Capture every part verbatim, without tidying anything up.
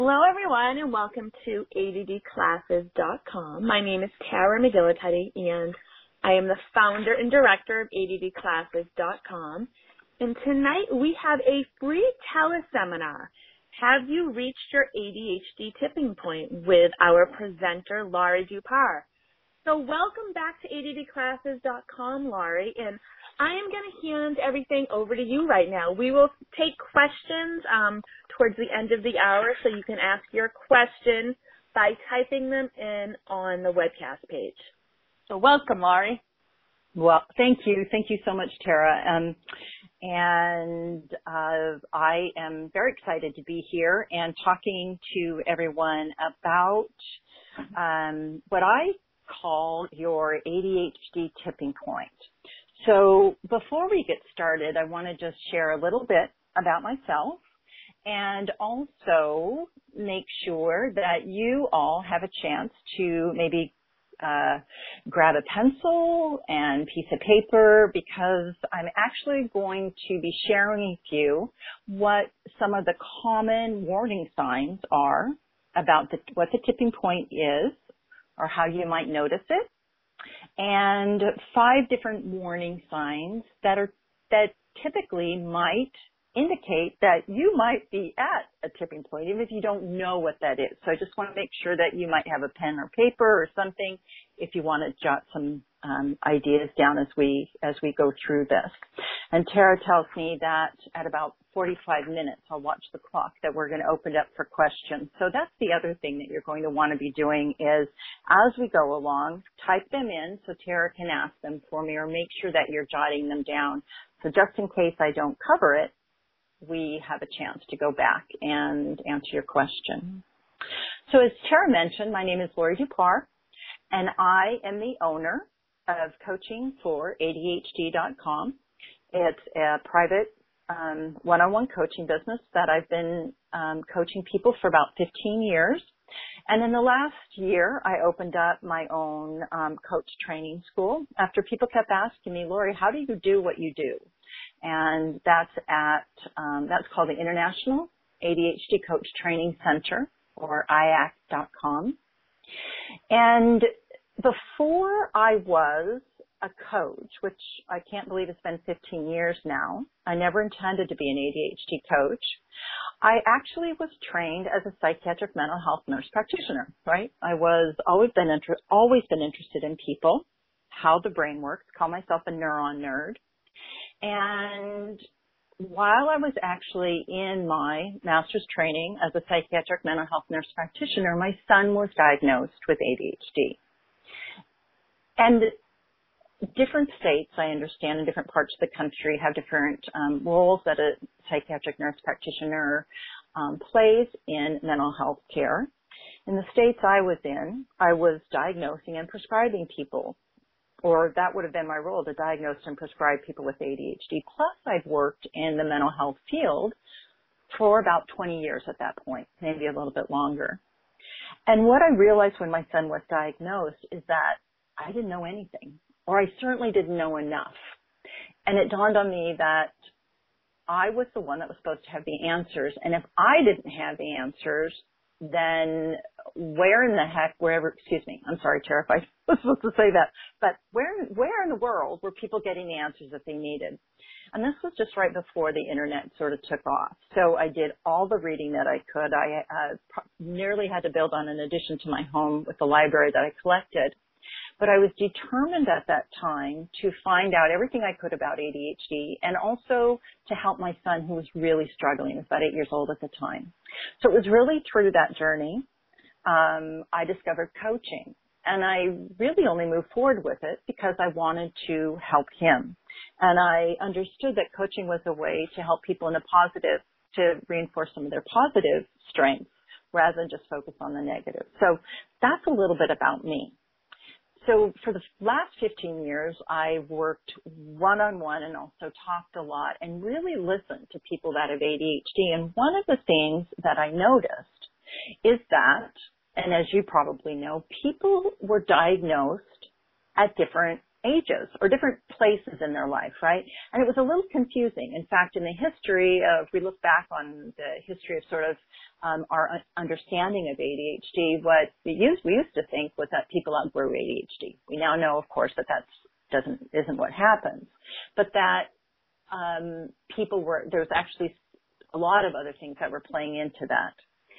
Hello, everyone, and welcome to A D D classes dot com. My name is Tara McGillicuddy, and I am the founder and director of A D D classes dot com. And tonight we have a free teleseminar. Have you reached your A D H D tipping point with our presenter, Laurie Dupar? So welcome back to A D D classes dot com, Laurie, and I am going to hand everything over to you right now. We will take questions um, towards the end of the hour, so you can ask your question by typing them in on the webcast page. So welcome, Laurie. Well, thank you. Thank you so much, Tara. Um, and uh, I am very excited to be here and talking to everyone about um, what I call your A D H D tipping point. So before we get started, I want to just share a little bit about myself and also make sure that you all have a chance to maybe uh, grab a pencil and piece of paper, because I'm actually going to be sharing with you what some of the common warning signs are about the, what the tipping point is or how you might notice it, and five different warning signs that are that typically might indicate that you might be at a tipping point, even if you don't know what that is. So I just want to make sure that you might have a pen or paper or something if you want to jot some um, ideas down as we as we go through this. And Tara tells me that at about forty-five minutes, I'll watch the clock, that we're going to open it up for questions. So that's the other thing that you're going to want to be doing is, as we go along, type them in so Tara can ask them for me, or make sure that you're jotting them down. So just in case I don't cover it, we have a chance to go back and answer your question. So as Tara mentioned, my name is Laurie Dupar, and I am the owner of Coaching for A D H D dot com. It's a private um, one-on-one coaching business that I've been um, coaching people for about fifteen years. And in the last year, I opened up my own um, coach training school after people kept asking me, Laurie, how do you do what you do? And that's at, um, that's called the International A D H D Coach Training Center, or I A C dot com. And before I was a coach, which I can't believe it's been fifteen years now, I never intended to be an A D H D coach. I actually was trained as a psychiatric mental health nurse practitioner, right? I was always been inter- always been interested in people, how the brain works, call myself a neuron nerd. And while I was actually in my master's training as a psychiatric mental health nurse practitioner, my son was diagnosed with A D H D. And different states, I understand, in different parts of the country have different um, roles that a psychiatric nurse practitioner um, plays in mental health care. In the states I was in, I was diagnosing and prescribing people, or that would have been my role, to diagnose and prescribe people with A D H D. Plus, I've worked in the mental health field for about twenty years at that point, maybe a little bit longer. And what I realized when my son was diagnosed is that I didn't know anything, or I certainly didn't know enough. And it dawned on me that I was the one that was supposed to have the answers. And if I didn't have the answers, then where in the heck, wherever, excuse me, I'm sorry, Tara, if I was supposed to say that, but where, where in the world were people getting the answers that they needed? And this was just right before the internet sort of took off. So I did all the reading that I could. I uh, nearly had to build on an addition to my home with the library that I collected. But I was determined at that time to find out everything I could about A D H D, and also to help my son, who was really struggling. He was about eight years old at the time. So it was really through that journey um, I discovered coaching. And I really only moved forward with it because I wanted to help him. And I understood that coaching was a way to help people in a positive, to reinforce some of their positive strengths rather than just focus on the negative. So that's a little bit about me. So for the last fifteen years, I've worked one-on-one and also talked a lot and really listened to people that have A D H D. And one of the things that I noticed is that, and as you probably know, people were diagnosed at different ages or different places in their life, right? And it was a little confusing. In fact, in the history of, we look back on the history of sort of um, our understanding of A D H D, what we used, we used to think was that people outgrew A D H D. We now know, of course, that that doesn't isn't what happens, but that um, people were, there was actually a lot of other things that were playing into that.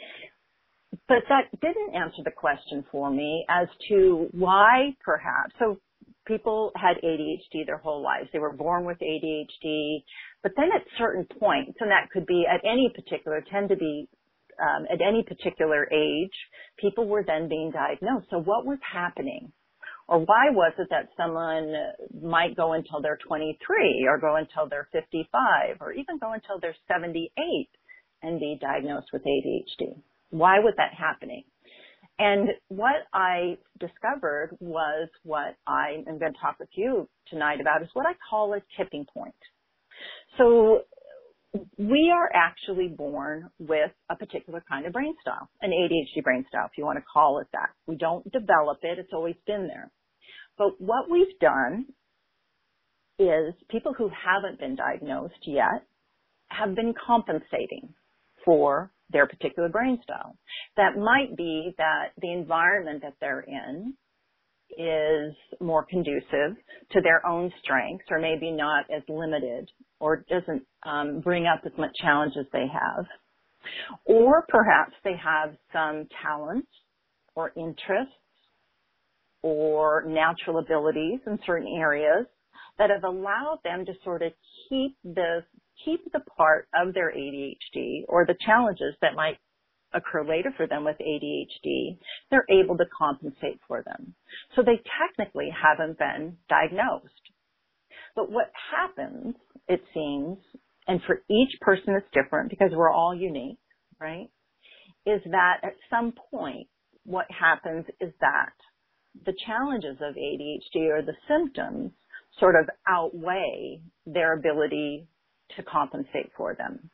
But that didn't answer the question for me as to why perhaps, so people had A D H D their whole lives. They were born with A D H D, but then at certain points, and that could be at any particular, tend to be um, at any particular age, people were then being diagnosed. So what was happening? Or why was it that someone might go until they're twenty-three or go until they're fifty-five or even go until they're seventy-eight and be diagnosed with A D H D? Why was that happening? And what I discovered was what I am going to talk with you tonight about is what I call a tipping point. So we are actually born with a particular kind of brain style, an A D H D brain style, if you want to call it that. We don't develop it. It's always been there. But what we've done is people who haven't been diagnosed yet have been compensating for their particular brain style. That might be that the environment that they're in is more conducive to their own strengths or maybe not as limited or doesn't um, bring up as much challenge as they have. Or perhaps they have some talents or interests or natural abilities in certain areas that have allowed them to sort of keep this, keep the part of their A D H D or the challenges that might occur later for them with A D H D, they're able to compensate for them. So they technically haven't been diagnosed. But what happens, it seems, and for each person it's different because we're all unique, right, is that at some point what happens is that the challenges of A D H D or the symptoms sort of outweigh their ability to compensate for them.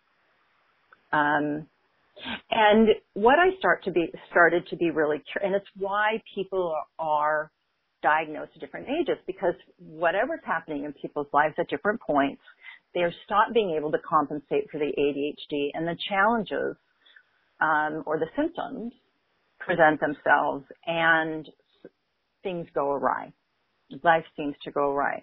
Um, and what I start to be started to be really, and it's why people are diagnosed at different ages, because whatever's happening in people's lives at different points, they're stop being able to compensate for the A D H D, and the challenges um, or the symptoms present themselves, and things go awry. Life seems to go awry.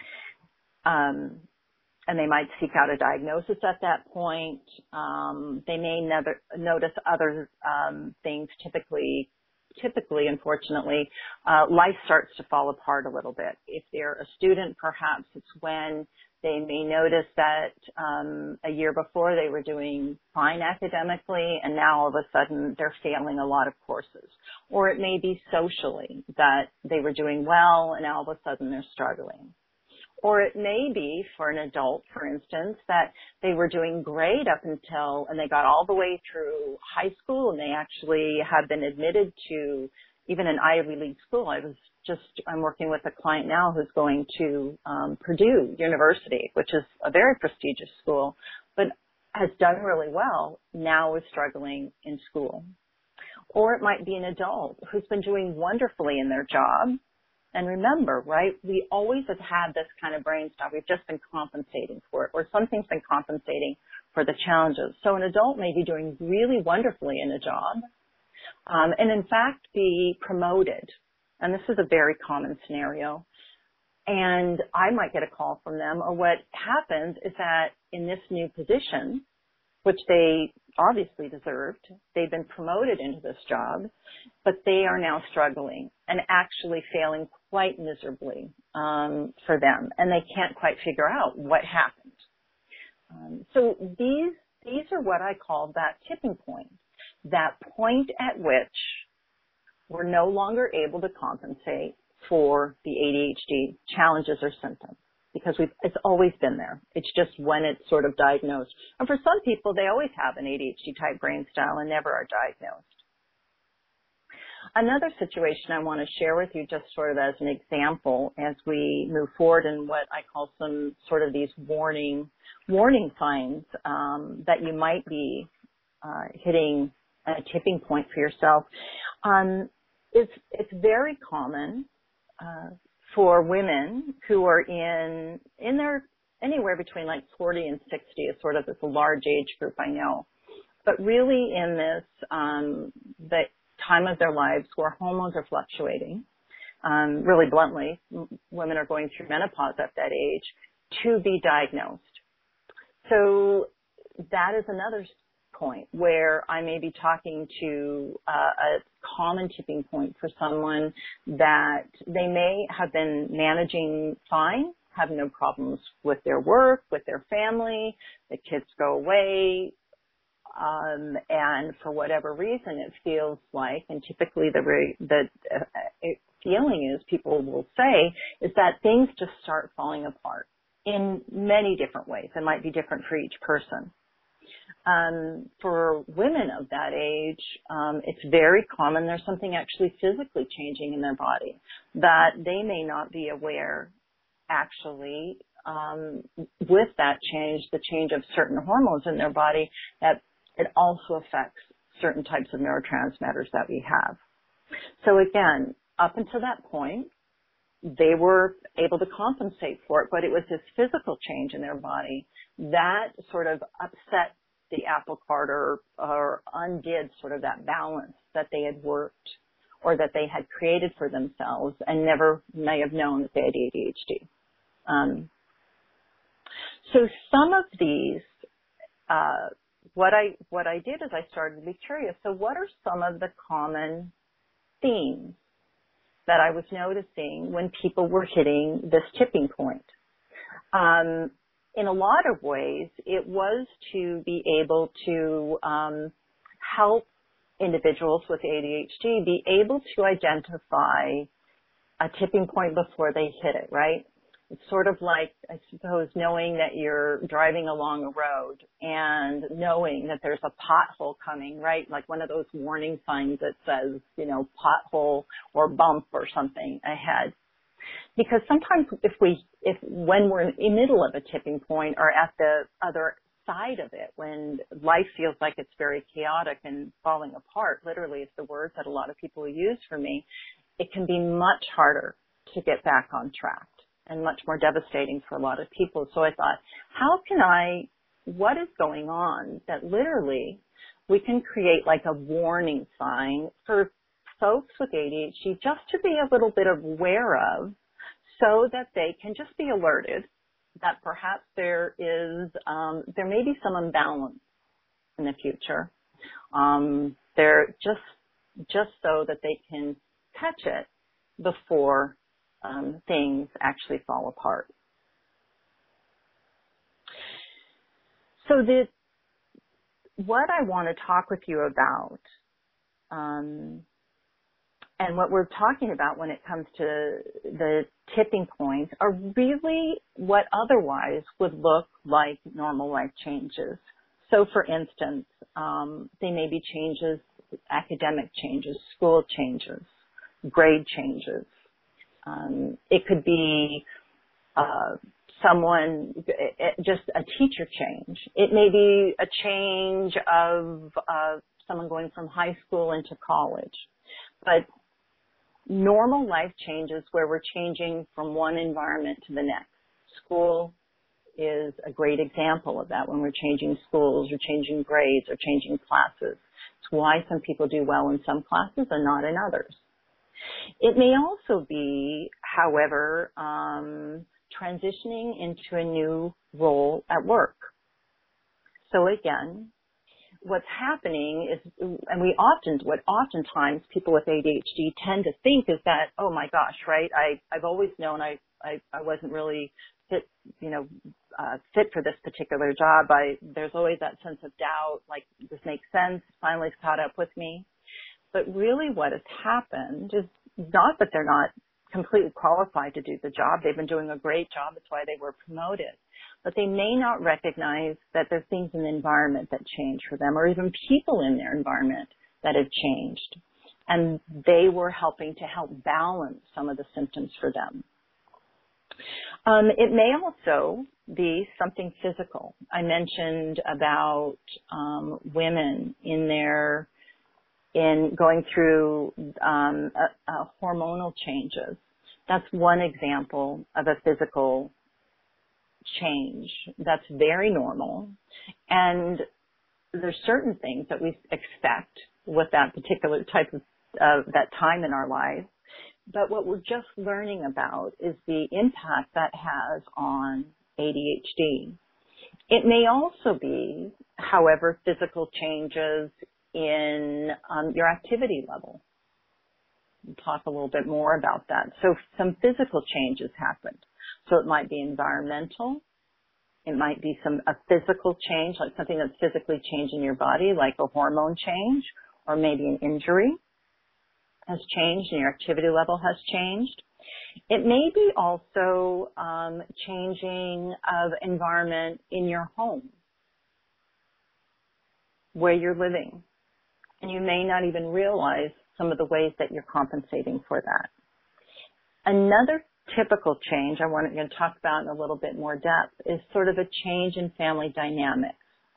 Um, and they might seek out a diagnosis at that point. Um, they may never notice other um, things. Typically, typically, unfortunately, uh, life starts to fall apart a little bit. If they're a student, perhaps it's when they may notice that um, a year before they were doing fine academically, and now all of a sudden they're failing a lot of courses. Or it may be socially that they were doing well, and now all of a sudden they're struggling. Or it may be for an adult, for instance, that they were doing great up until, and they got all the way through high school, and they actually have been admitted to even an Ivy League school. I was just, I'm working with a client now who's going to um, Purdue University, which is a very prestigious school, but has done really well, now is struggling in school. Or it might be an adult who's been doing wonderfully in their job. And remember, right, we always have had this kind of brain stuff. We've just been compensating for it, or something's been compensating for the challenges. So an adult may be doing really wonderfully in a job, um, and in fact be promoted. And this is a very common scenario. And I might get a call from them, or what happens is that in this new position, which they obviously deserved, they've been promoted into this job, but they are now struggling and actually failing quite miserably um, for them, and they can't quite figure out what happened. Um, so these these are what I call that tipping point, that point at which we're no longer able to compensate for the A D H D challenges or symptoms, because we've, it's always been there. It's just when it's sort of diagnosed. And for some people, they always have an A D H D type brain style and never are diagnosed. Another situation I want to share with you, just sort of as an example, as we move forward in what I call some sort of these warning warning signs um, that you might be uh, hitting a tipping point for yourself. Um, it's it's very common uh, for women who are in, in their, anywhere between like forty and sixty is sort of this large age group, I know. But really in this, um, the time of their lives where hormones are fluctuating, um, really bluntly, m- women are going through menopause at that age, to be diagnosed. So that is another point where I may be talking to uh, a common tipping point for someone that they may have been managing fine, have no problems with their work, with their family, the kids go away, um, and for whatever reason it feels like, and typically the, re- the uh, it, feeling is people will say, is that things just start falling apart in many different ways. It might be different for each person. Um, for women of that age, um, it's very common there's something actually physically changing in their body that they may not be aware actually um, with that change, the change of certain hormones in their body, that it also affects certain types of neurotransmitters that we have. So again, up until that point, they were able to compensate for it, but it was this physical change in their body that sort of upset the apple cart or, or undid sort of that balance that they had worked or that they had created for themselves and never may have known that they had A D H D. Um, so some of these, uh, what I what I did is I started to be curious. So what are some of the common themes that I was noticing when people were hitting this tipping point? Um, in a lot of ways, it was to be able to um, help individuals with A D H D be able to identify a tipping point before they hit it, right? It's sort of like, I suppose, knowing that you're driving along a road and knowing that there's a pothole coming, right? Like one of those warning signs that says, you know, pothole or bump or something ahead. Because sometimes if we, if when we're in the middle of a tipping point or at the other side of it, when life feels like it's very chaotic and falling apart, literally is the words that a lot of people use for me, it can be much harder to get back on track and much more devastating for a lot of people. So I thought, how can I, what is going on that literally we can create like a warning sign for folks with A D H D just to be a little bit aware of, so that they can just be alerted that perhaps there is, um, there may be some imbalance in the future. Um, they're just, just so that they can catch it before um, things actually fall apart. So the, what I want to talk with you about, um, and what we're talking about when it comes to the tipping points are really what otherwise would look like normal life changes. So for instance, um, they may be changes, academic changes, school changes, grade changes. Um, it could be uh, someone, it, just a teacher change. It may be a change of uh, someone going from high school into college. But normal life changes where we're changing from one environment to the next. School is a great example of that, when we're changing schools or changing grades or changing classes. It's why some people do well in some classes and not in others. It may also be, however, um, transitioning into a new role at work. So again, what's happening is, and we often, what oftentimes people with A D H D tend to think is that, oh my gosh, right, I, I've always known I, I, I wasn't really fit, you know, uh, fit for this particular job. I, there's always that sense of doubt, like this makes sense, finally it's caught up with me. But really what has happened is not that they're not completely qualified to do the job. They've been doing a great job. That's why they were promoted. But they may not recognize that there's things in the environment that change for them, or even people in their environment that have changed. And they were helping to help balance some of the symptoms for them. Um, it may also be something physical. I mentioned about um, women in their in going through um, uh, uh, hormonal changes. That's one example of a physical change that's very normal. And there's certain things that we expect with that particular type of, uh, that time in our life. But what we're just learning about is the impact that has on A D H D. It may also be, however, physical changes in um, your activity level. We'll talk a little bit more about that. So some physical changes happened. So it might be environmental. It might be some a physical change, like something that's physically changing your body, like a hormone change, or maybe an injury has changed and your activity level has changed. It may be also um, changing of environment in your home, where you're living. And you may not even realize some of the ways that you're compensating for that. Another typical change I want to talk about in a little bit more depth is sort of a change in family dynamics.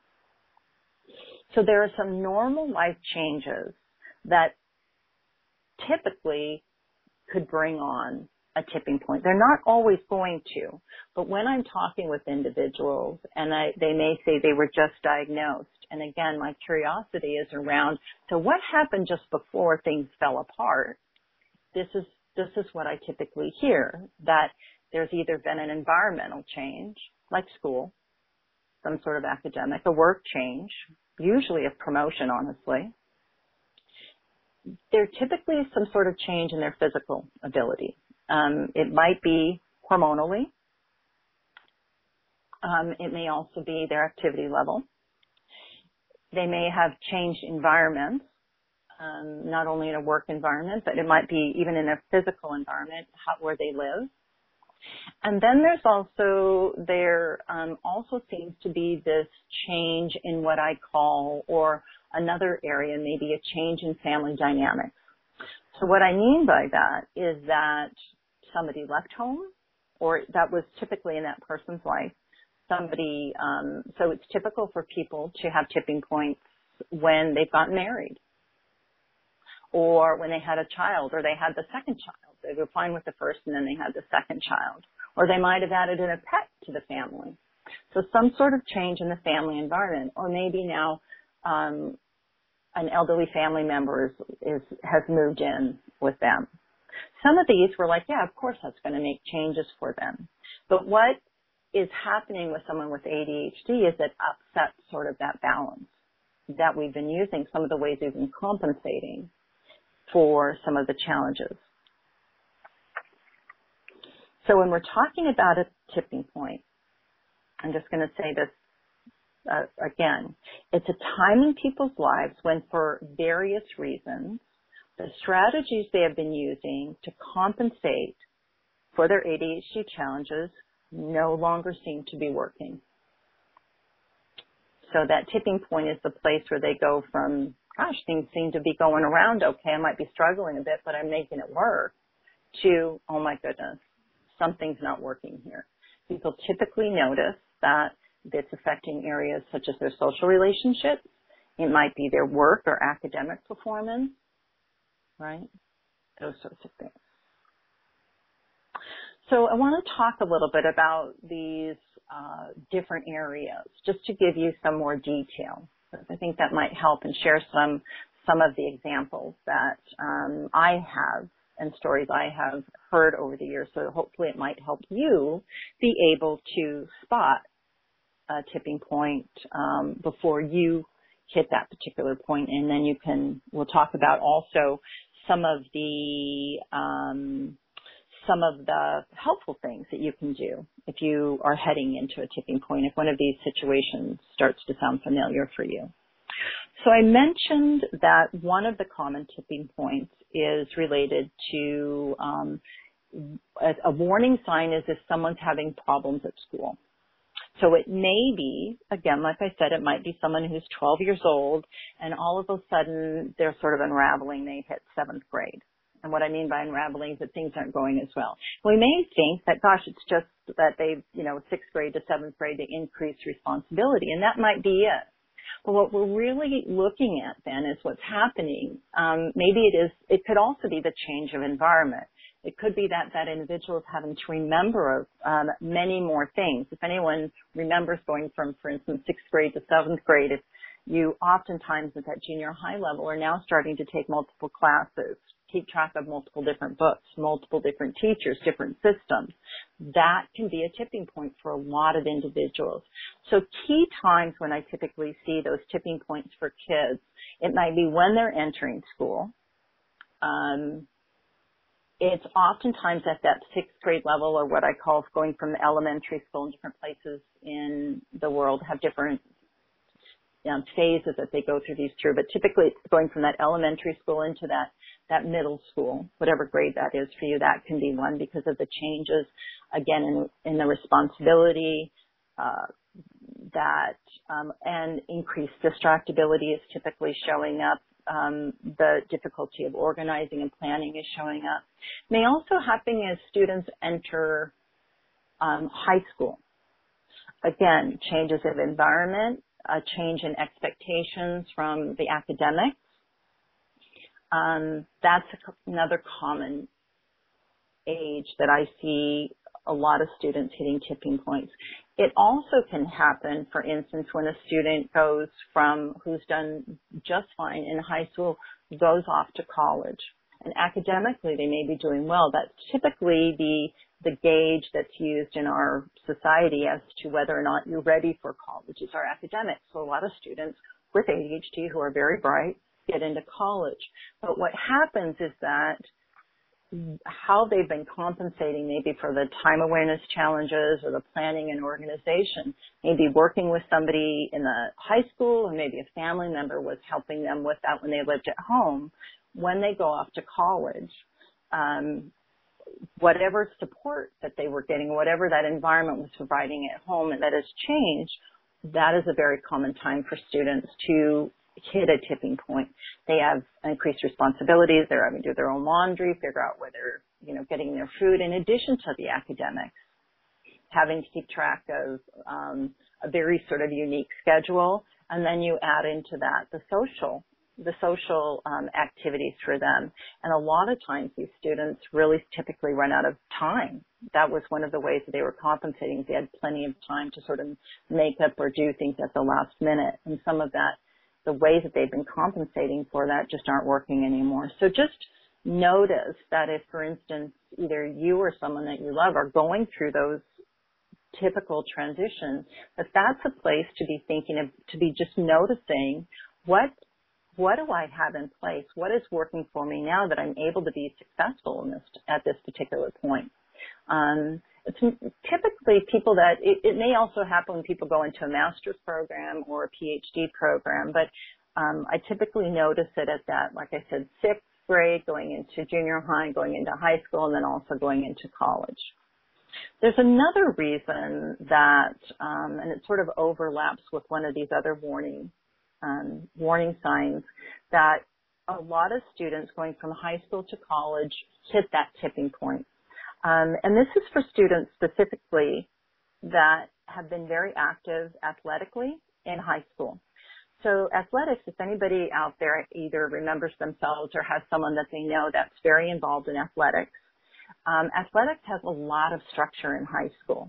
So there are some normal life changes that typically could bring on a tipping point. They're not always going to, but when I'm talking with individuals and I, they may say they were just diagnosed, and again, my curiosity is around, so what happened just before things fell apart? This is, this is what I typically hear, that there's either been an environmental change, like school, some sort of academic, a work change, usually a promotion, honestly. There typically is some sort of change in their physical ability. Um, it might be hormonally. Um, it may also be their activity level. They may have changed environments, um, not only in a work environment, but it might be even in a physical environment, how, where they live. And then there's also, there um, also seems to be this change in what I call, or another area, maybe a change in family dynamics. So what I mean by that is that somebody left home, or that was typically in that person's life. Somebody, um, so it's typical for people to have tipping points when they've gotten married, or when they had a child, or they had the second child. They were fine with the first and then they had the second child. Or they might have added in a pet to the family. So some sort of change in the family environment. Or maybe now um, an elderly family member is, is, has moved in with them. Some of these were like, yeah, of course that's going to make changes for them. But what is happening with someone with A D H D is it upsets sort of that balance that we've been using, some of the ways we've been compensating for some of the challenges. So when we're talking about a tipping point, I'm just going to say this uh, again. It's a time in people's lives when, for various reasons, the strategies they have been using to compensate for their A D H D challenges no longer seem to be working. So that tipping point is the place where they go from, gosh, things seem to be going around okay, I might be struggling a bit, but I'm making it work, to, oh my goodness, something's not working here. People typically notice that it's affecting areas such as their social relationships. It might be their work or academic performance, right? Those sorts of things. So I want to talk a little bit about these uh, different areas, just to give you some more detail. I think that might help, and share some some of the examples that um, I have and stories I have heard over the years. So hopefully it might help you be able to spot a tipping point um, before you hit that particular point. And then you can, we'll talk about also some of the um, some of the helpful things that you can do if you are heading into a tipping point, if one of these situations starts to sound familiar for you. So I mentioned that one of the common tipping points is related to um, a, a warning sign is if someone's having problems at school. So it may be, again, like I said, it might be someone who's twelve years old and all of a sudden they're sort of unraveling. They hit seventh grade. And what I mean by unraveling is that things aren't going as well. We may think that, gosh, it's just that they, you know, sixth grade to seventh grade, they increase responsibility, and that might be it. But what we're really looking at then is what's happening. Um, maybe it is, it could also be the change of environment. It could be that that individual is having to remember um, many more things. If anyone remembers going from, for instance, sixth grade to seventh grade, if you oftentimes at that junior high level are now starting to take multiple classes, keep track of multiple different books, multiple different teachers, different systems. That can be a tipping point for a lot of individuals. So key times when I typically see those tipping points for kids, it might be when they're entering school. Um, it's oftentimes at that sixth grade level, or what I call going from elementary school in different places in the world have different Um, phases that they go through these through, but typically it's going from that elementary school into that, that middle school, whatever grade that is for you. That can be one because of the changes, again, in, in the responsibility, uh, that, um, and increased distractibility is typically showing up. Um, the difficulty of organizing and planning is showing up. May also happen as students enter um, high school. Again, changes of environment, a change in expectations from the academics. Um, that's a, another common age that I see a lot of students hitting tipping points. It also can happen, for instance, when a student goes from who's done just fine in high school, goes off to college. And academically, they may be doing well. That's typically the the gauge that's used in our society as to whether or not you're ready for college is our academics. So a lot of students with A D H D who are very bright get into college. But what happens is that how they've been compensating maybe for the time awareness challenges or the planning and organization, maybe working with somebody in the high school and maybe a family member was helping them with that when they lived at home. When they go off to college, um, whatever support that they were getting, whatever that environment was providing at home and that has changed, that is a very common time for students to hit a tipping point. They have increased responsibilities. They're having to do their own laundry, figure out where they're, you know, getting their food in addition to the academics, having to keep track of um, a very sort of unique schedule. And then you add into that the social the social um, activities for them. And a lot of times these students really typically run out of time. That was one of the ways that they were compensating. They had plenty of time to sort of make up or do things at the last minute. And some of that, the ways that they've been compensating for that just aren't working anymore. So just notice that if, for instance, either you or someone that you love are going through those typical transitions, that that's a place to be thinking of, to be just noticing what What do I have in place? What is working for me now that I'm able to be successful in this at this particular point? Um, it's typically people that it, it may also happen when people go into a master's program or a PhD program, but um, I typically notice it at that, like I said, sixth grade, going into junior high, going into high school, and then also going into college. There's another reason that, um, and it sort of overlaps with one of these other warnings. Um, warning signs that a lot of students going from high school to college hit that tipping point. Um, and this is for students specifically that have been very active athletically in high school. So athletics, if anybody out there either remembers themselves or has someone that they know that's very involved in athletics, um, athletics has a lot of structure in high school.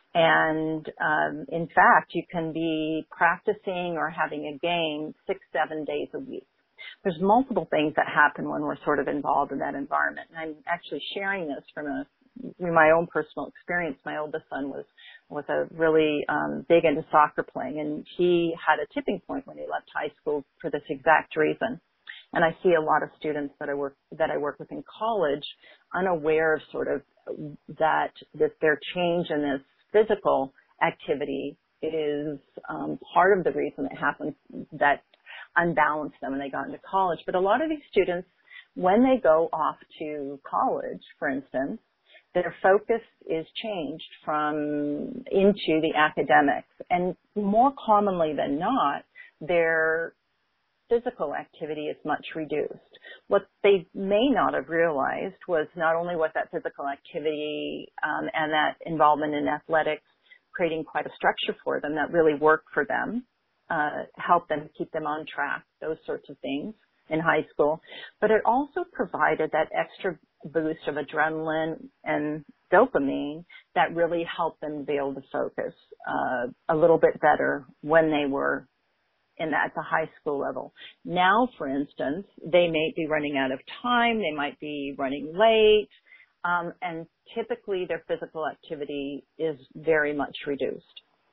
And um, in fact, you can be practicing or having a game six, seven days a week. There's multiple things that happen when we're sort of involved in that environment. And I'm actually sharing this from a, my own personal experience. My oldest son was was a really um, big into soccer playing, and he had a tipping point when he left high school for this exact reason. And I see a lot of students that I work that I work with in college unaware of sort of that that their change in this physical activity is um, part of the reason it happens that unbalanced them when they got into college. But a lot of these students, when they go off to college, for instance, their focus is changed from into the academics. And more commonly than not, their physical activity is much reduced. What they may not have realized was not only was that physical activity um, and that involvement in athletics creating quite a structure for them that really worked for them, uh, helped them keep them on track, those sorts of things. in high school, but it also provided that extra boost of adrenaline and dopamine that really helped them be able to focus uh, a little bit better when they were in at the high school level. Now, for instance, they may be running out of time, they might be running late, um, and typically their physical activity is very much reduced.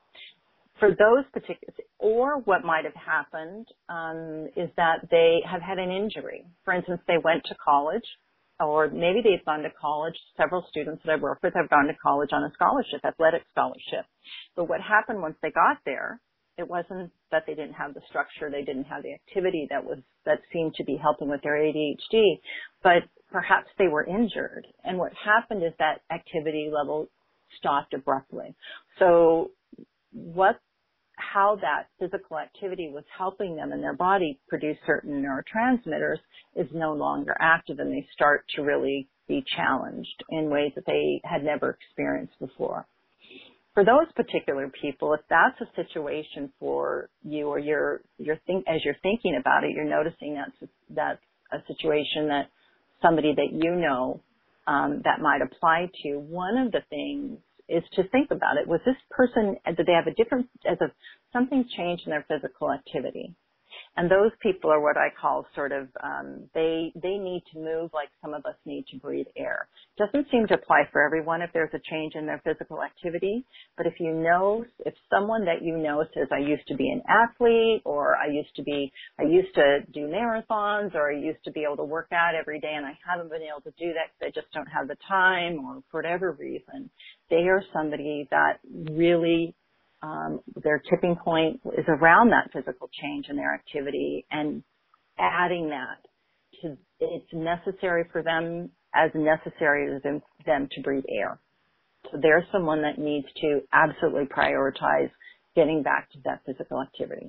For those particular, or what might have happened um, is that they have had an injury. For instance, they went to college, or maybe they've gone to college. Several students that I work with have gone to college on a scholarship, athletic scholarship. But what happened once they got there, it wasn't that they didn't have the structure, they didn't have the activity that was that seemed to be helping with their A D H D, but perhaps they were injured. And what happened is that activity level stopped abruptly. So what how that physical activity was helping them in their body produce certain neurotransmitters is no longer active, and they start to really be challenged in ways that they had never experienced before. For those particular people, if that's a situation for you, or you're, you're think, as you're thinking about it, you're noticing that's, that's a situation that somebody that you know um, that might apply to, one of the things is to think about it. Was this person, did they have a different, as a, something changed in their physical activity? And those people are what I call sort of, um, they, they need to move like some of us need to breathe air. Doesn't seem to apply for everyone if there's a change in their physical activity, but if you know, if someone that you know says, I used to be an athlete, or I used to be, I used to do marathons, or I used to be able to work out every day and I haven't been able to do that because I just don't have the time, or for whatever reason, they are somebody that really Um, their tipping point is around that physical change in their activity, and adding that to, it's necessary for them, as necessary as them, them to breathe air. So there's someone that needs to absolutely prioritize getting back to that physical activity.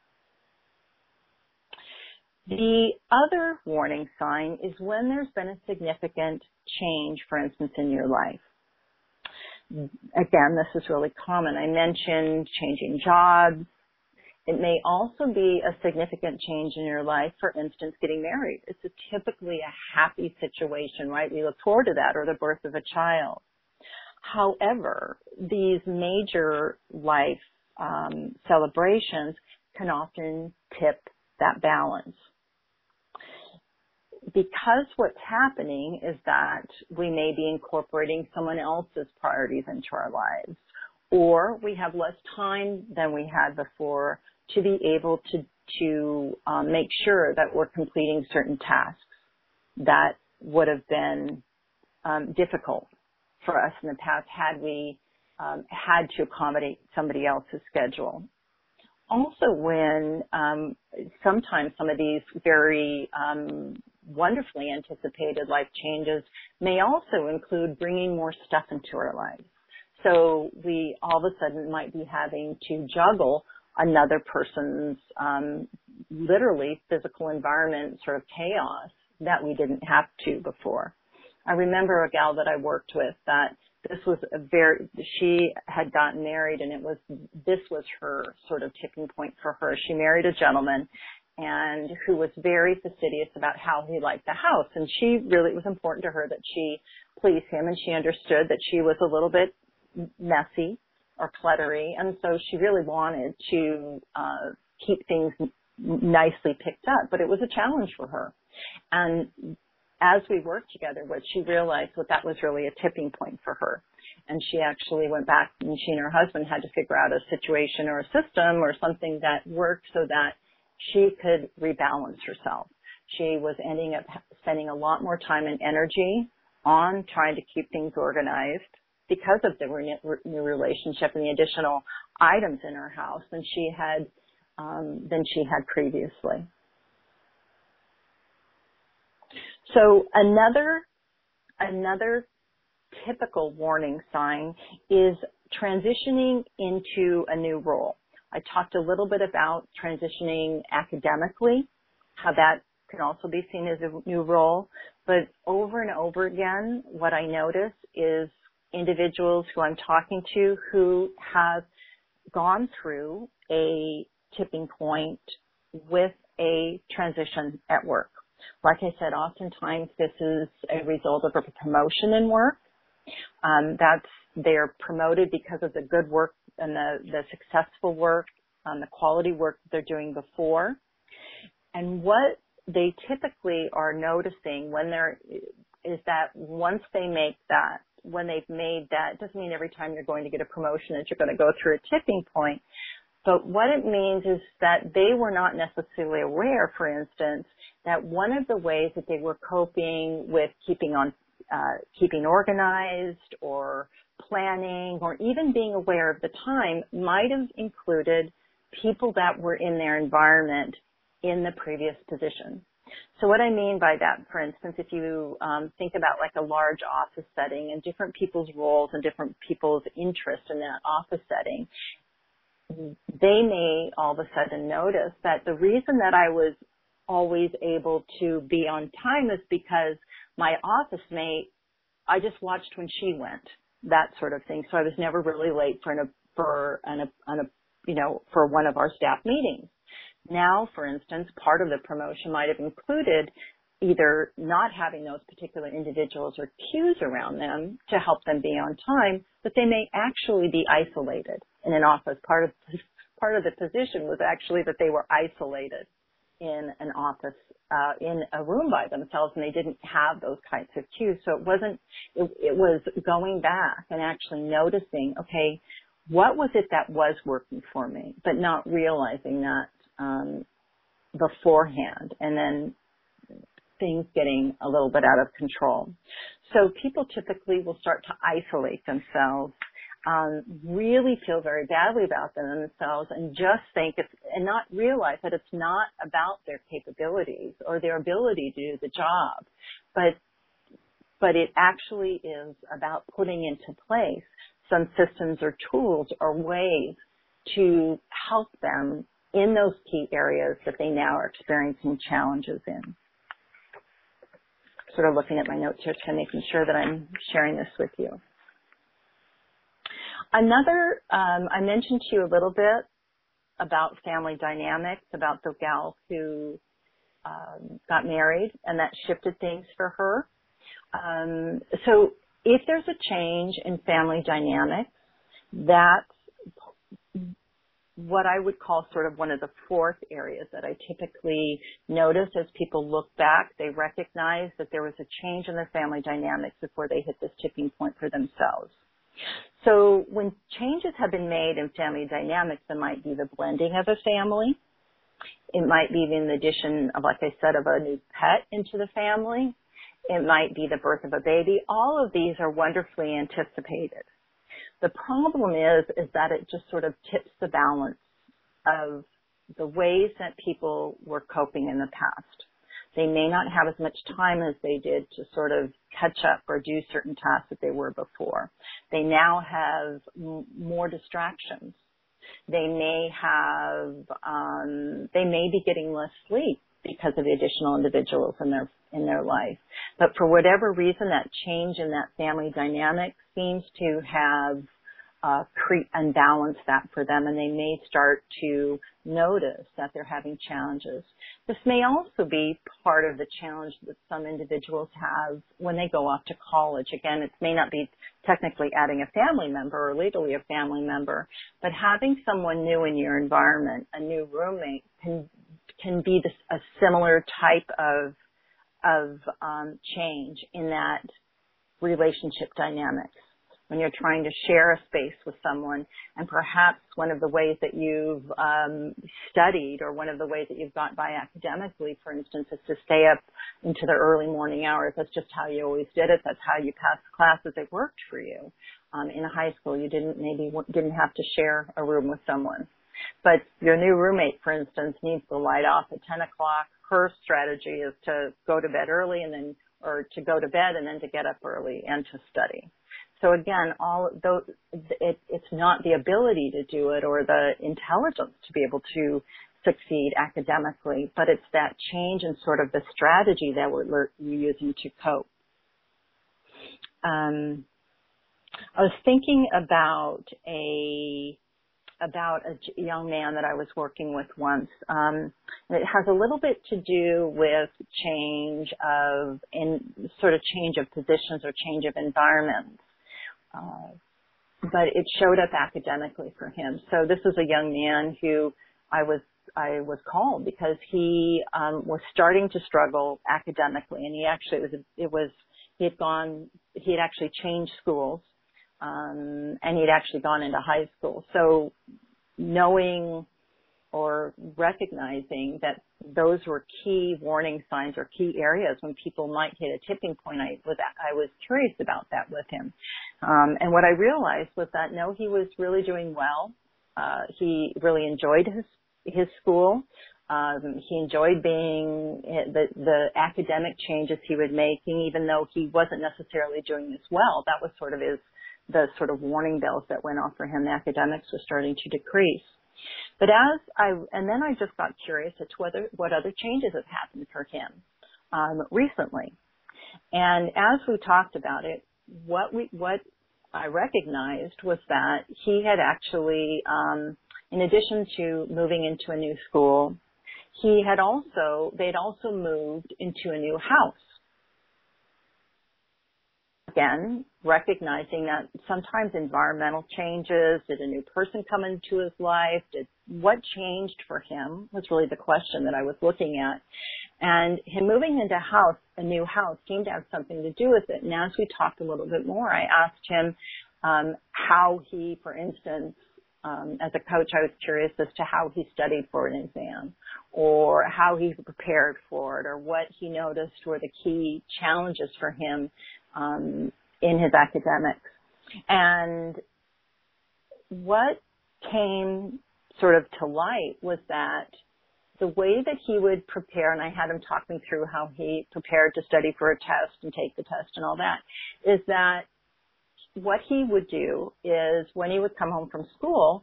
The other warning sign is when there's been a significant change, for instance, in your life. Again, this is really common. I mentioned changing jobs. It may also be a significant change in your life, for instance, getting married. It's a typically a happy situation, right? We look forward to that, or the birth of a child. However, these major life um, celebrations can often tip that balance. Because what's happening is that we may be incorporating someone else's priorities into our lives, or we have less time than we had before to be able to, to um, make sure that we're completing certain tasks that would have been um, difficult for us in the past had we um, had to accommodate somebody else's schedule. Also, when um, sometimes some of these very um, wonderfully anticipated life changes may also include bringing more stuff into our lives. So we all of a sudden might be having to juggle another person's um, literally physical environment sort of chaos that we didn't have to before. I remember a gal that I worked with that this was a very, she had gotten married, and it was, this was her sort of tipping point for her. She married a gentleman and who was very fastidious about how he liked the house. And she really, it was important to her that she please him, and she understood that she was a little bit messy or cluttery. And so she really wanted to uh, keep things nicely picked up, but it was a challenge for her. And as we worked together, what she realized was that was really a tipping point for her. And she actually went back, and she and her husband had to figure out a situation or a system or something that worked so that she could rebalance herself. She was ending up spending a lot more time and energy on trying to keep things organized because of the new relationship and the additional items in her house than she had, um, than she had previously. So another, another typical warning sign is transitioning into a new role. I talked a little bit about transitioning academically, how that can also be seen as a new role, but over and over again, what I notice is individuals who I'm talking to who have gone through a tipping point with a transition at work. Like I said, oftentimes this is a result of a promotion in work. Um, that's they're promoted because of the good work and the, the successful work, um, the quality work that they're doing before. And what they typically are noticing when they're is that once they make that, when they've made that, it doesn't mean every time you're going to get a promotion that you're going to go through a tipping point. But what it means is that they were not necessarily aware, for instance, that one of the ways that they were coping with keeping on, uh, keeping organized or planning or even being aware of the time might have included people that were in their environment in the previous position. So what I mean by that, for instance, if you um, think about like a large office setting and different people's roles and different people's interest in that office setting, they may all of a sudden notice that the reason that I was always able to be on time is because my office mate, I just watched when she went, that sort of thing. So I was never really late for an, for an, an, you know, for one of our staff meetings. Now, for instance, part of the promotion might have included either not having those particular individuals or cues around them to help them be on time, but they may actually be isolated in an office. Part of, part of the position was actually that they were isolated in an office, uh, in a room by themselves, and they didn't have those kinds of cues. So it wasn't, it, it was going back and actually noticing, okay, what was it that was working for me, but not realizing that um, beforehand, and then things getting a little bit out of control. So people typically will start to isolate themselves, um, really feel very badly about them themselves, and just think it's, and not realize that it's not about their capabilities or their ability to do the job, but but it actually is about putting into place some systems or tools or ways to help them in those key areas that they now are experiencing challenges in. Sort of looking at my notes here to making sure that I'm sharing this with you. Another, um, I mentioned to you a little bit about family dynamics, about the gal who um, got married, and that shifted things for her. Um, so if there's a change in family dynamics, that's what I would call sort of one of the fourth areas that I typically notice as people look back. They recognize that there was a change in their family dynamics before they hit this tipping point for themselves. So when changes have been made in family dynamics, it might be the blending of a family. It might be the addition of, like I said, of a new pet into the family. It might be the birth of a baby. All of these are wonderfully anticipated. The problem is, is that it just sort of tips the balance of the ways that people were coping in the past. They may not have as much time as they did to sort of catch up or do certain tasks that they were before. They now have m- more distractions. They may have, um, they may be getting less sleep because of the additional individuals in their in their life. But for whatever reason, that change in that family dynamic seems to have uh, cre- unbalanced that for them, and they may start to notice that they're having challenges. This may also be part of the challenge that some individuals have when they go off to college. Again, it may not be technically adding a family member or legally a family member, but having someone new in your environment, a new roommate, can can be this, a similar type of of um, change in that relationship dynamics. When you're trying to share a space with someone, and perhaps one of the ways that you've um, studied, or one of the ways that you've got by academically, for instance, is to stay up into the early morning hours. That's just how you always did it. That's how you passed classes. It worked for you. Um, in high school, you didn't maybe didn't have to share a room with someone. But your new roommate, for instance, needs the light off at ten o'clock. Her strategy is to go to bed early and then, or to go to bed and then to get up early and to study. So again, all those, it, it's not the ability to do it or the intelligence to be able to succeed academically, but it's that change in sort of the strategy that we're, we're using to cope. Um, I was thinking about a about a j- young man that I was working with once. Um, and it has a little bit to do with change of, in sort of change of positions or change of environments. Uh, but it showed up academically for him. So this was a young man who I was I was called because he um, was starting to struggle academically, and he actually it was it was he had gone he had actually changed schools, um, and he had actually gone into high school. So knowing or recognizing that those were key warning signs or key areas when people might hit a tipping point, I was I was curious about that with him. Um, and what I realized was that no, he was really doing well. Uh, he really enjoyed his his school. Um, he enjoyed being the the academic changes he was making, even though he wasn't necessarily doing this well. That was sort of his the sort of warning bells that went off for him. The academics were starting to decrease. But as I, and then I just got curious as to whether, what other changes have happened for him um, recently. And as we talked about it, what we, what I recognized was that he had actually, um, in addition to moving into a new school, he had also, they'd also moved into a new house. Again, recognizing that sometimes environmental changes, did a new person come into his life, did what changed for him was really the question that I was looking at. And him moving into house, a new house, seemed to have something to do with it. And as we talked a little bit more, I asked him um, how he, for instance, um, as a coach, I was curious as to how he studied for an exam or how he prepared for it or what he noticed were the key challenges for him um, in his academics. And what came sort of to light was that the way that he would prepare, and I had him talk me through how he prepared to study for a test and take the test and all that, is that what he would do is when he would come home from school,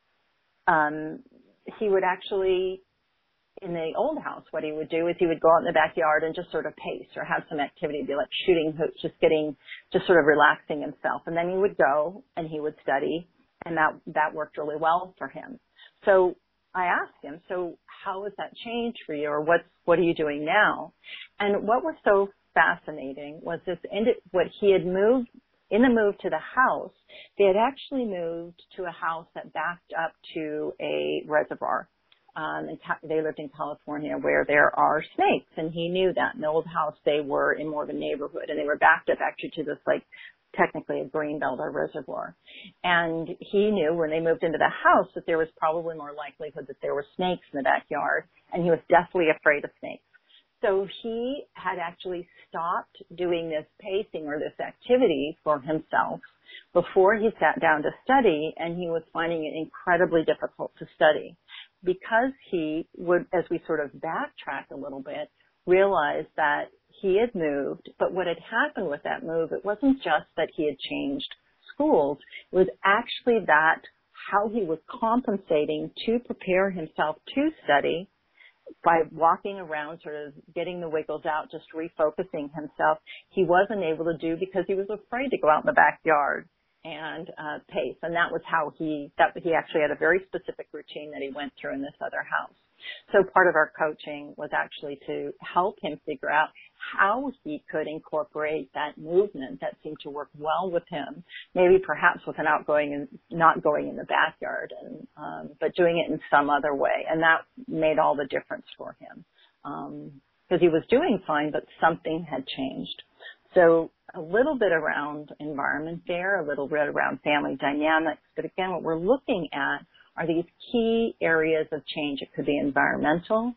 um, he would actually, in the old house, what he would do is he would go out in the backyard and just sort of pace or have some activity, be like shooting hoops, just getting, just sort of relaxing himself. And then he would go and he would study, and that, that worked really well for him. So I asked him, so how has that changed for you, or what's, what are you doing now? And what was so fascinating was this, what he had moved, in the move to the house, they had actually moved to a house that backed up to a reservoir. Um, and they lived in California where there are snakes, and he knew that. In the old house, they were in more of a neighborhood, and they were backed up actually to this, like, technically a green belt or reservoir. And he knew when they moved into the house that there was probably more likelihood that there were snakes in the backyard, and he was deathly afraid of snakes. So he had actually stopped doing this pacing or this activity for himself before he sat down to study, and he was finding it incredibly difficult to study because he would, as we sort of backtrack a little bit, realize that he had moved, but what had happened with that move, it wasn't just that he had changed schools, it was actually that how he was compensating to prepare himself to study by walking around, sort of getting the wiggles out, just refocusing himself, he wasn't able to do because he was afraid to go out in the backyard and uh, pace. And that was how he, that he actually had a very specific routine that he went through in this other house. So part of our coaching was actually to help him figure out how he could incorporate that movement that seemed to work well with him, maybe perhaps without going and not going in the backyard, and um, but doing it in some other way. And that made all the difference for him because um, he was doing fine, but something had changed. So a little bit around environment there, a little bit around family dynamics. But again, what we're looking at are these key areas of change. It could be environmental,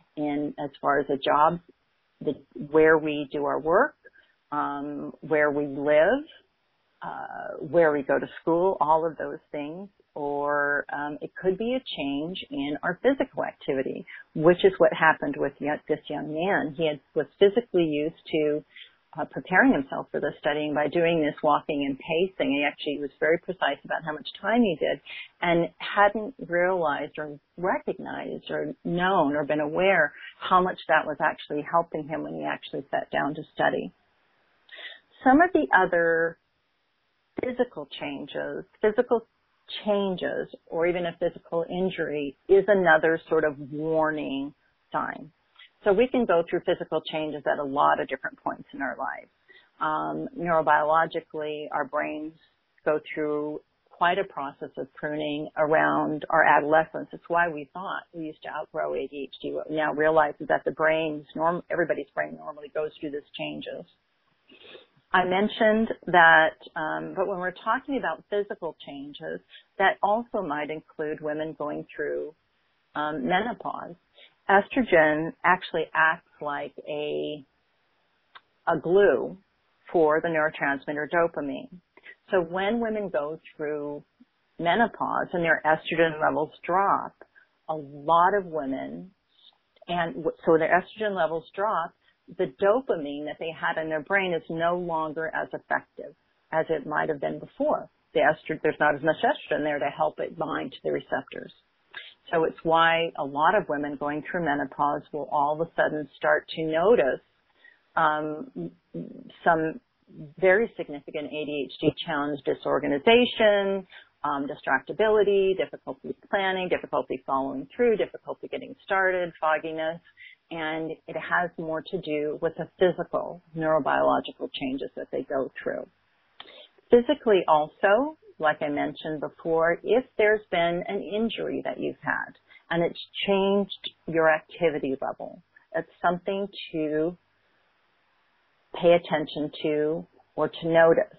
in as far as a job, the, where we do our work, um, where we live, uh, where we go to school, all of those things. Or um, it could be a change in our physical activity, which is what happened with this young man. He had, was physically used to Uh, preparing himself for the studying by doing this walking and pacing. He actually was very precise about how much time he did and hadn't realized or recognized or known or been aware how much that was actually helping him when he actually sat down to study. Some of the other physical changes, physical changes or even a physical injury is another sort of warning sign. So we can go through physical changes at a lot of different points in our lives. Um, neurobiologically, our brains go through quite a process of pruning around our adolescence. It's why we thought we used to outgrow A D H D. What we now realize is that the brain's norm, everybody's brain normally goes through these changes. I mentioned that, um, but when we're talking about physical changes, that also might include women going through um, menopause. Estrogen actually acts like a a glue for the neurotransmitter dopamine. So when women go through menopause and their estrogen levels drop, a lot of women, and so their estrogen levels drop, the dopamine that they had in their brain is no longer as effective as it might have been before. The estrogen, there's not as much estrogen there to help it bind to the receptors. So it's why a lot of women going through menopause will all of a sudden start to notice um, some very significant A D H D challenge, disorganization, um, distractibility, difficulty planning, difficulty following through, difficulty getting started, fogginess, and it has more to do with the physical neurobiological changes that they go through. Physically also, like I mentioned before, if there's been an injury that you've had and it's changed your activity level, it's something to pay attention to or to notice.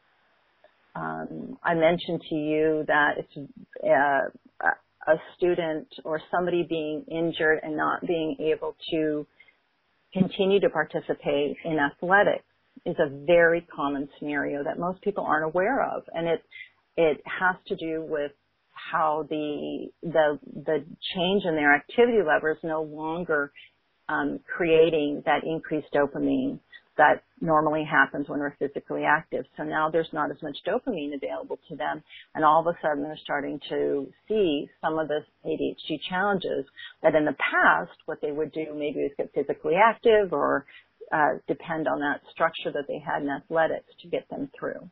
Um, I mentioned to you that it's uh, a student or somebody being injured and not being able to continue to participate in athletics is a very common scenario that most people aren't aware of, and it it has to do with how the the the change in their activity level is no longer um, creating that increased dopamine that normally happens when we're physically active. So now there's not as much dopamine available to them, and all of a sudden they're starting to see some of the A D H D challenges that in the past what they would do maybe was get physically active or uh, depend on that structure that they had in athletics to get them through.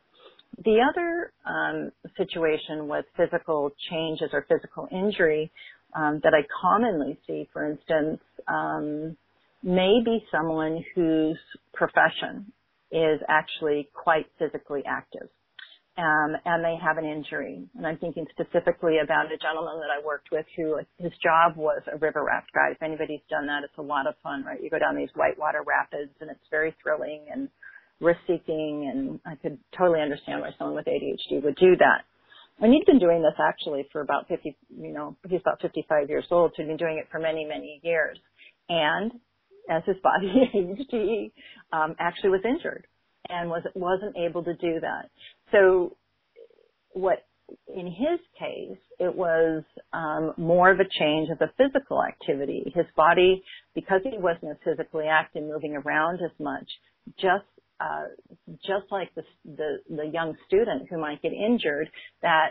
The other um, situation with physical changes or physical injury um, that I commonly see, for instance, um, may be someone whose profession is actually quite physically active, um, and they have an injury. And I'm thinking specifically about a gentleman that I worked with who his job was a river raft guide. If anybody's done that, it's a lot of fun, right? You go down these whitewater rapids, and it's very thrilling and risk-seeking, and I could totally understand why someone with A D H D would do that. And he'd been doing this actually for about fifty, you know, he's about fifty-five years old, so he'd been doing it for many, many years. And as his body aged, he um, actually was injured and was, wasn't able to do that. So what, in his case, it was um, more of a change of the physical activity. His body, because he wasn't as physically active, moving around as much, just uh, just like the, the the young student who might get injured, that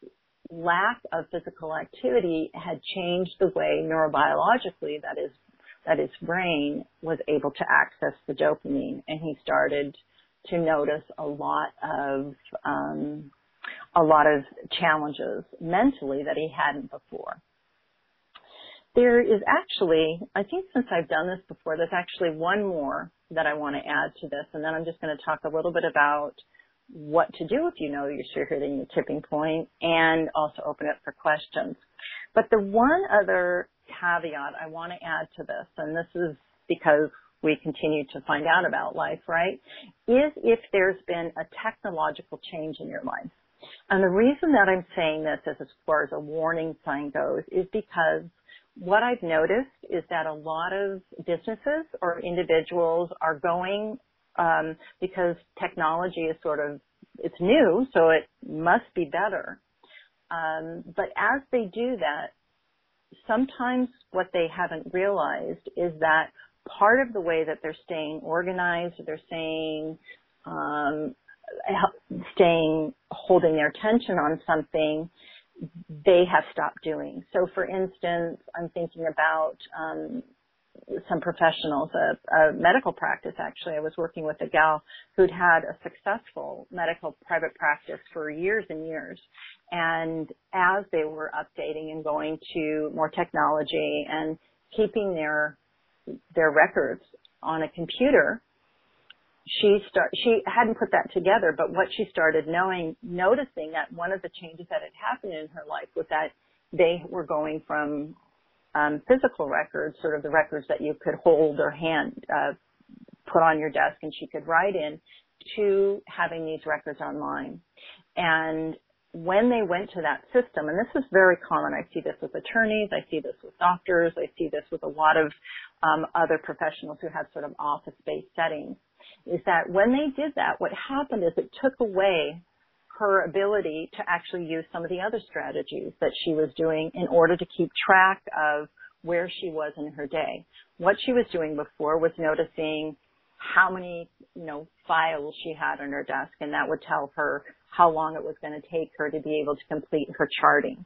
lack of physical activity had changed the way neurobiologically that is that his brain was able to access the dopamine, and he started to notice a lot of um, a lot of challenges mentally that he hadn't before. There is actually, I think since I've done this before, there's actually one more that I want to add to this, and then I'm just going to talk a little bit about what to do if you know you're hitting the tipping point, and also open it for questions. But the one other caveat I want to add to this, and this is because we continue to find out about life, right, is if there's been a technological change in your life. And the reason that I'm saying this as, as far as a warning sign goes is because what I've noticed is that a lot of businesses or individuals are going um, because technology is sort of, it's new, so it must be better. Um, but as they do that, sometimes what they haven't realized is that part of the way that they're staying organized, they're staying, um, staying, holding their attention on something, they have stopped doing. So, for instance, I'm thinking about um, some professionals, a, a medical practice actually. I was working with a gal who'd had a successful medical private practice for years and years. And as they were updating and going to more technology and keeping their their records on a computer, she start she hadn't put that together, but what she started knowing, noticing that one of the changes that had happened in her life was that they were going from um, physical records, sort of the records that you could hold or hand, uh, put on your desk and she could write in, to having these records online. And when they went to that system, and this is very common, I see this with attorneys, I see this with doctors, I see this with a lot of um, other professionals who have sort of office-based settings, is that when they did that, what happened is it took away her ability to actually use some of the other strategies that she was doing in order to keep track of where she was in her day. What she was doing before was noticing how many, you know, files she had on her desk, and that would tell her how long it was going to take her to be able to complete her charting.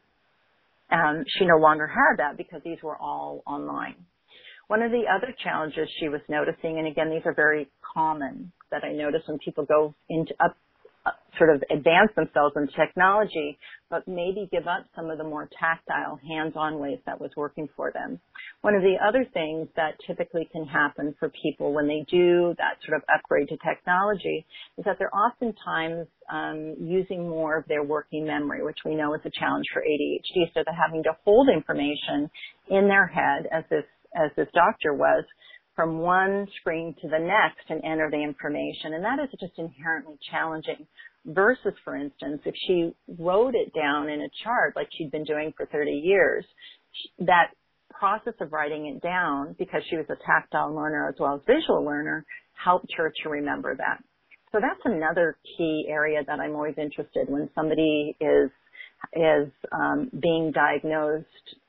Um, she no longer had that because these were all online. One of the other challenges she was noticing, and again, these are very common that I notice when people go into up, uh, sort of advance themselves in technology, but maybe give up some of the more tactile, hands-on ways that was working for them. One of the other things that typically can happen for people when they do that sort of upgrade to technology is that they're oftentimes um, using more of their working memory, which we know is a challenge for A D H D. So they're having to hold information in their head as this as this doctor was, from one screen to the next and enter the information. And that is just inherently challenging versus, for instance, if she wrote it down in a chart like she'd been doing for thirty years, that process of writing it down, because she was a tactile learner as well as visual learner, helped her to remember that. So that's another key area that I'm always interested when somebody is, is um, being diagnosed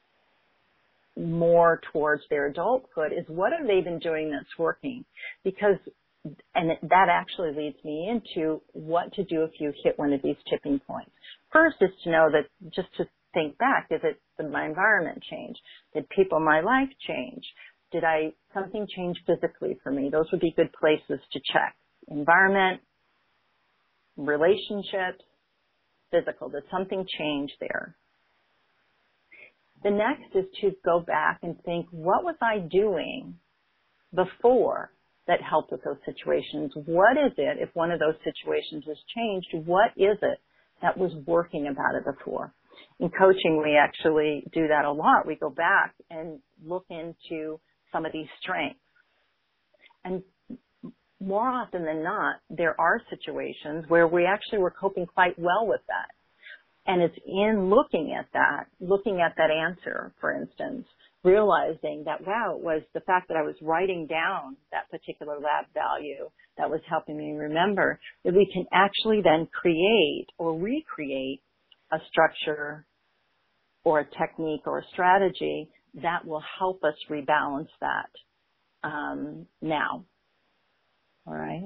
more towards their adulthood, is what have they been doing that's working? Because, and that actually leads me into what to do if you hit one of these tipping points. First is to know that, just to think back, is it did my environment change? Did people in my life change? Did I, something change physically for me? Those would be good places to check. Environment, relationships, physical. Did something change there? The next is to go back and think, what was I doing before that helped with those situations? What is it, if one of those situations has changed, what is it that was working about it before? In coaching, we actually do that a lot. We go back and look into some of these strengths. And more often than not, there are situations where we actually were coping quite well with that. And it's in looking at that, looking at that answer, for instance, realizing that, wow, it was the fact that I was writing down that particular lab value that was helping me remember, that we can actually then create or recreate a structure or a technique or a strategy that will help us rebalance that um, now. All right.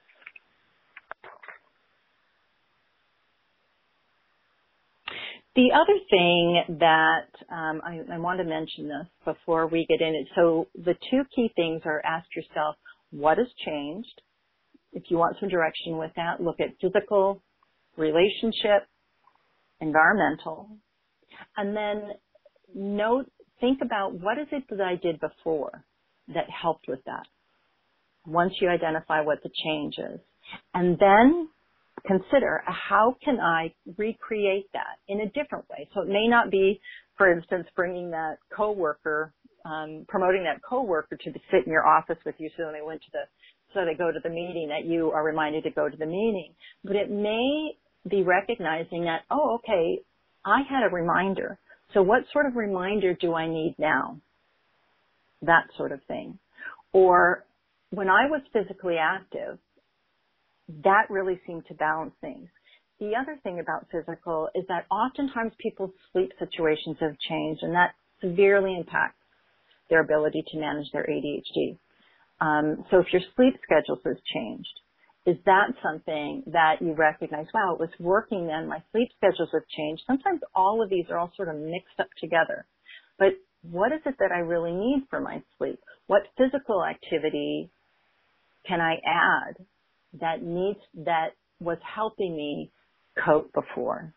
The other thing that um, I, I want to mention this before we get in it. So the two key things are: ask yourself, what has changed? If you want some direction with that, look at physical, relationship, environmental, and then note, think about what is it that I did before that helped with that. Once you identify what the change is, and then consider, how can I recreate that in a different way? So it may not be, for instance, bringing that coworker, um, promoting that coworker to sit in your office with you so they went to the, so they go to the meeting, that you are reminded to go to the meeting. But it may be recognizing that, oh, okay, I had a reminder. So what sort of reminder do I need now? That sort of thing. Or when I was physically active, that really seemed to balance things. The other thing about physical is that oftentimes people's sleep situations have changed, and that severely impacts their ability to manage their A D H D. Um, so if your sleep schedules has changed, is that something that you recognize, wow, it was working then, my sleep schedules have changed? Sometimes all of these are all sort of mixed up together. But what is it that I really need for my sleep? What physical activity can I add that needs, that was helping me cope before?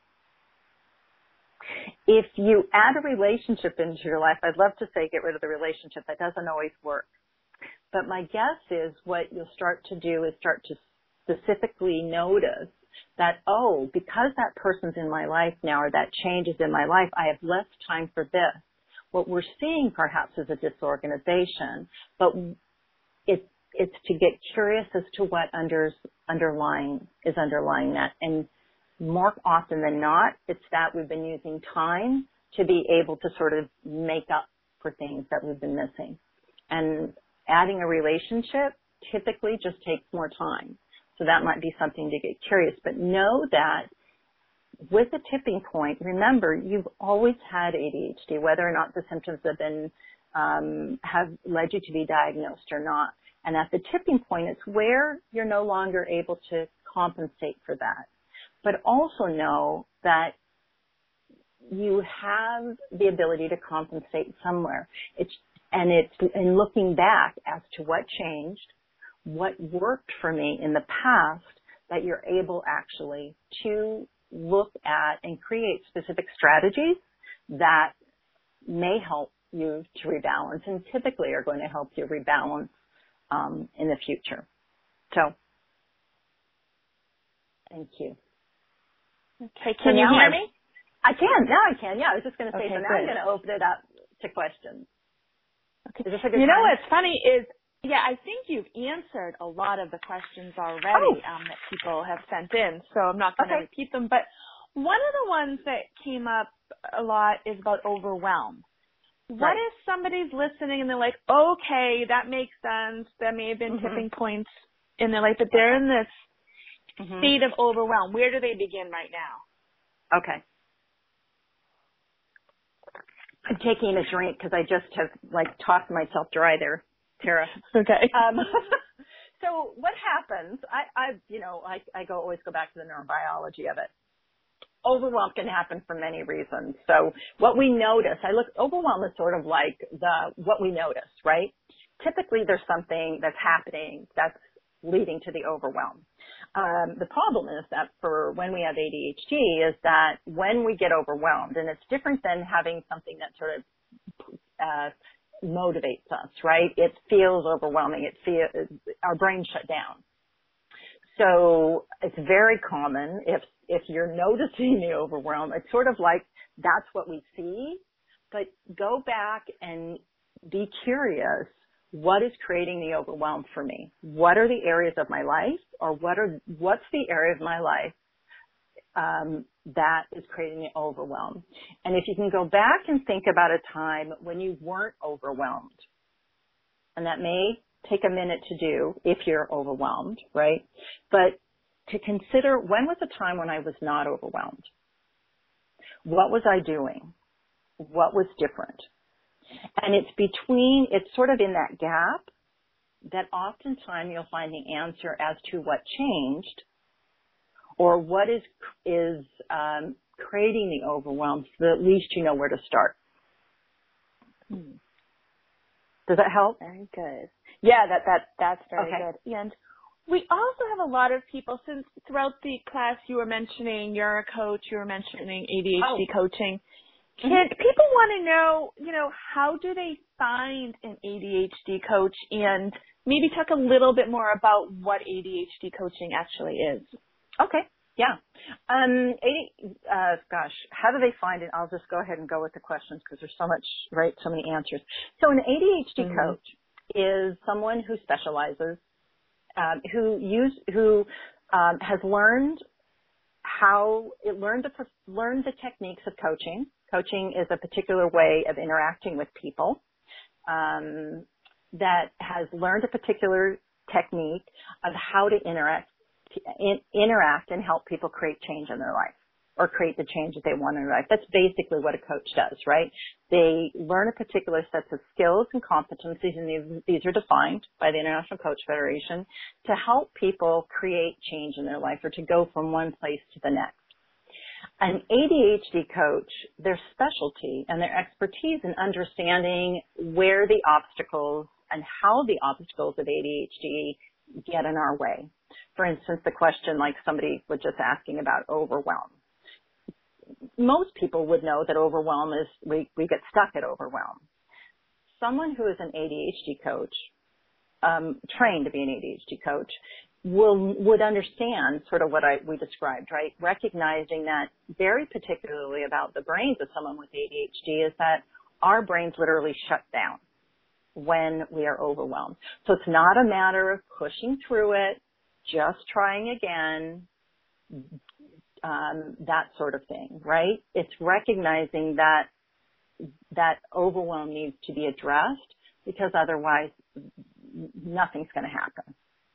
If you add a relationship into your life, I'd love to say get rid of the relationship. That doesn't always work. But my guess is what you'll start to do is start to specifically notice that, oh, because that person's in my life now, or that change is in my life, I have less time for this. What we're seeing perhaps is a disorganization, but it's, it's to get curious as to what unders, underlying is underlying that. And more often than not, it's that we've been using time to be able to sort of make up for things that we've been missing. And adding a relationship typically just takes more time. So that might be something to get curious. But know that with a tipping point, remember, you've always had A D H D, whether or not the symptoms have been, um, have led you to be diagnosed or not. And at the tipping point, it's where you're no longer able to compensate for that. But also know that you have the ability to compensate somewhere. It's, and it's in looking back as to what changed, what worked for me in the past, that you're able actually to look at and create specific strategies that may help you to rebalance, and typically are going to help you rebalance um, in the future. So, thank you. Okay, can you hear me? I can. Now I can. Yeah, I was just going to say, okay, so now good. I'm going to open it up to questions. Okay. Is this a good you know time? what's funny is, yeah, I think you've answered a lot of the questions already oh. um, that people have sent in, so I'm not going to okay. repeat them. But one of the ones that came up a lot is about overwhelm. What Right. if somebody's listening and they're like, okay, that makes sense. There may have been mm-hmm. tipping points in their life, but they're okay. in this mm-hmm. state of overwhelm. Where do they begin right now? Okay. I'm taking a drink because I just have like tossed myself dry there, Tara. Okay. Um, so what happens? I, I, you know, I, I go always go back to the neurobiology of it. Overwhelm can happen for many reasons. So what we notice, I look, overwhelm is sort of like the what we notice, right? Typically, there's something that's happening that's leading to the overwhelm. Um, the problem is that for when we have A D H D is that when we get overwhelmed, and it's different than having something that sort of uh, motivates us, right? It feels overwhelming. It feels our brain shut down. So it's very common if if you're noticing the overwhelm, it's sort of like that's what we see. But go back and be curious. What is creating the overwhelm for me? What are the areas of my life, or what are what's the area of my life um, that is creating the overwhelm? And if you can go back and think about a time when you weren't overwhelmed, and that may take a minute to do if you're overwhelmed, right? But to consider, when was a time when I was not overwhelmed? What was I doing? What was different? And it's between, it's sort of in that gap that oftentimes you'll find the answer as to what changed or what is, is um, creating the overwhelm, so that at least you know where to start. Hmm. Does that help? Very good. Yeah, that, that, that's very okay. good. And we also have a lot of people, since throughout the class you were mentioning you're a coach, you were mentioning A D H D oh. coaching. Can people want to know, you know, how do they find an A D H D coach, and maybe talk a little bit more about what A D H D coaching actually is? Okay. Yeah. Um, A D, uh, gosh, how do they find it? I'll just go ahead and go with the questions because there's so much, right? So many answers. So an A D H D mm-hmm. coach is someone who specializes, um, who use, who um, has learned how it learned the learned the techniques of coaching. Coaching is a particular way of interacting with people um, that has learned a particular technique of how to interact, in, interact and help people create change in their life or create the change that they want in their life. That's basically what a coach does, right? They learn a particular set of skills and competencies, and these, these are defined by the International Coach Federation, to help people create change in their life or to go from one place to the next. An A D H D coach, their specialty and their expertise in understanding where the obstacles and how the obstacles of A D H D get in our way. For instance, the question like somebody was just asking about overwhelm. Most people would know that overwhelm is, we, we get stuck at overwhelm. Someone who is an A D H D coach, um, trained to be an A D H D coach, will would understand sort of what I we described, right? Recognizing that very particularly about the brains of someone with A D H D is that our brains literally shut down when we are overwhelmed. So it's not a matter of pushing through it, just trying again, um, that sort of thing, right? It's recognizing that that overwhelm needs to be addressed because otherwise nothing's going to happen.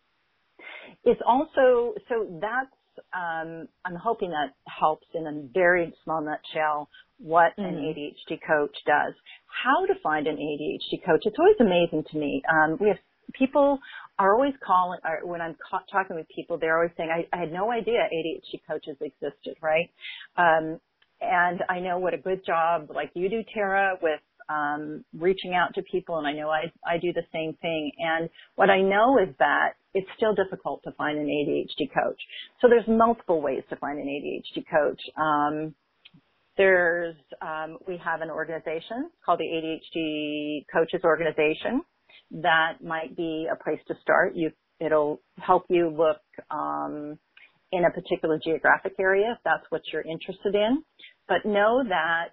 It's also, so that's, um, I'm hoping that helps in a very small nutshell what mm-hmm. an A D H D coach does. How to find an A D H D coach, it's always amazing to me. Um, we have people are always calling, or when I'm ca- talking with people, they're always saying, I, I had no idea A D H D coaches existed, right? Um, and I know what a good job, like you do, Tara, with um, reaching out to people, and I know I, I do the same thing. And what I know is that it's still difficult to find an A D H D coach. So there's multiple ways to find an A D H D coach. Um, there's, um, we have an organization called the A D H D Coaches Organization. That might be a place to start. You, it'll help you look um, in a particular geographic area if that's what you're interested in. But know that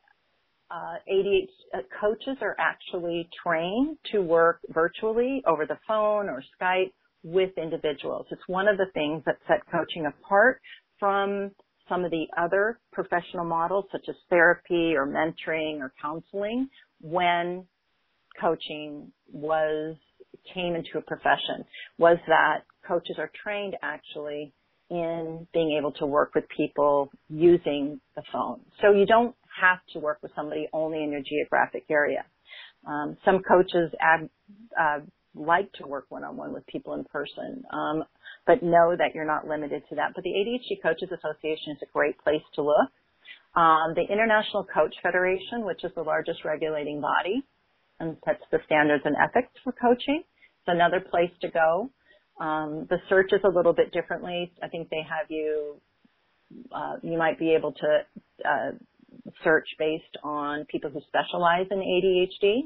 uh, A D H D uh, coaches are actually trained to work virtually over the phone or Skype with individuals. It's one of the things that set coaching apart from some of the other professional models such as therapy or mentoring or counseling when coaching was came into a profession, was that coaches are trained actually in being able to work with people using the phone. So you don't have to work with somebody only in your geographic area. Um, some coaches add, uh, like to work one-on-one with people in person, um, but know that you're not limited to that. But the A D H D Coaches Association is a great place to look. Um, the International Coach Federation, which is the largest regulating body, and sets the standards and ethics for coaching. It's another place to go. Um, the search is a little bit differently. I think they have you, uh, you might be able to uh, search based on people who specialize in A D H D.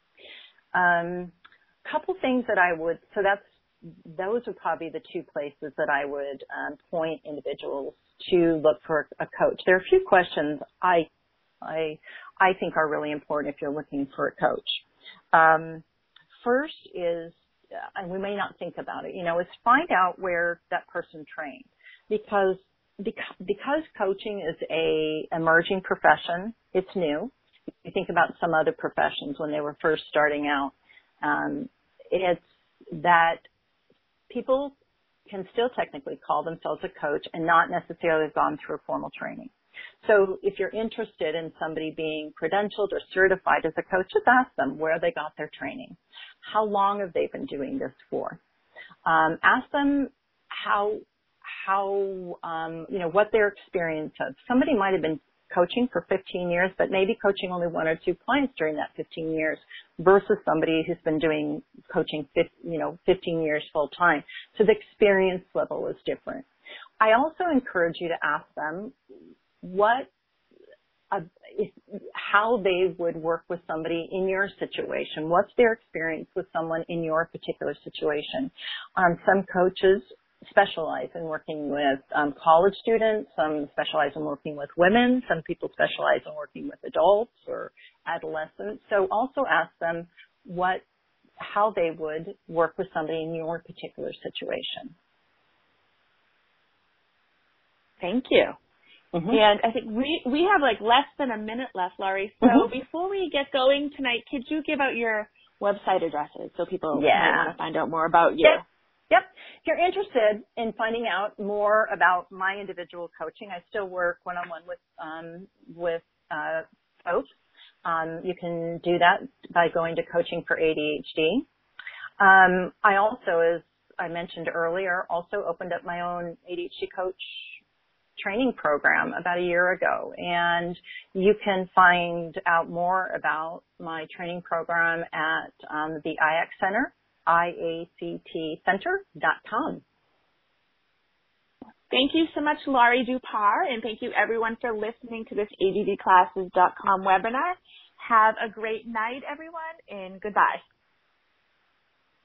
Um, couple things that I would, so that's, those are probably the two places that I would um, point individuals to look for a coach. There are a few questions I I, I think are really important if you're looking for a coach. Um, first is, and we may not think about it, you know, is find out where that person trained, because because, because coaching is a emerging profession. It's new. You think about some other professions when they were first starting out. Um, it's that people can still technically call themselves a coach and not necessarily have gone through a formal training. So if you're interested in somebody being credentialed or certified as a coach, just ask them where they got their training. How long have they been doing this for? Um, ask them how, how, um, you know, what their experience is. Somebody might have been coaching for fifteen years, but maybe coaching only one or two clients during that fifteen years versus somebody who's been doing coaching, you know, fifteen years full time. So the experience level is different. I also encourage you to ask them what, uh, if, how they would work with somebody in your situation. What's their experience with someone in your particular situation? Um, some coaches specialize in working with um, college students. Some specialize in working with women. Some people specialize in working with adults or adolescents. So also ask them what, how they would work with somebody in your particular situation. Thank you. Mm-hmm. And I think we, we have like less than a minute left, Laurie. So mm-hmm. before we get going tonight, could you give out your website addresses so people yeah. might want to find out more about you? Yep. Yep. If you're interested in finding out more about my individual coaching, I still work one-on-one with um, with uh, folks. Um, you can do that by going to Coaching for A D H D. Um, I also, as I mentioned earlier, also opened up my own A D H D coach training program about a year ago, and you can find out more about my training program at um, the I A C T Center, I A C T center dot com. Thank you so much, Laurie Dupar, and thank you everyone for listening to this A D D classes dot com webinar. Have a great night, everyone, and goodbye.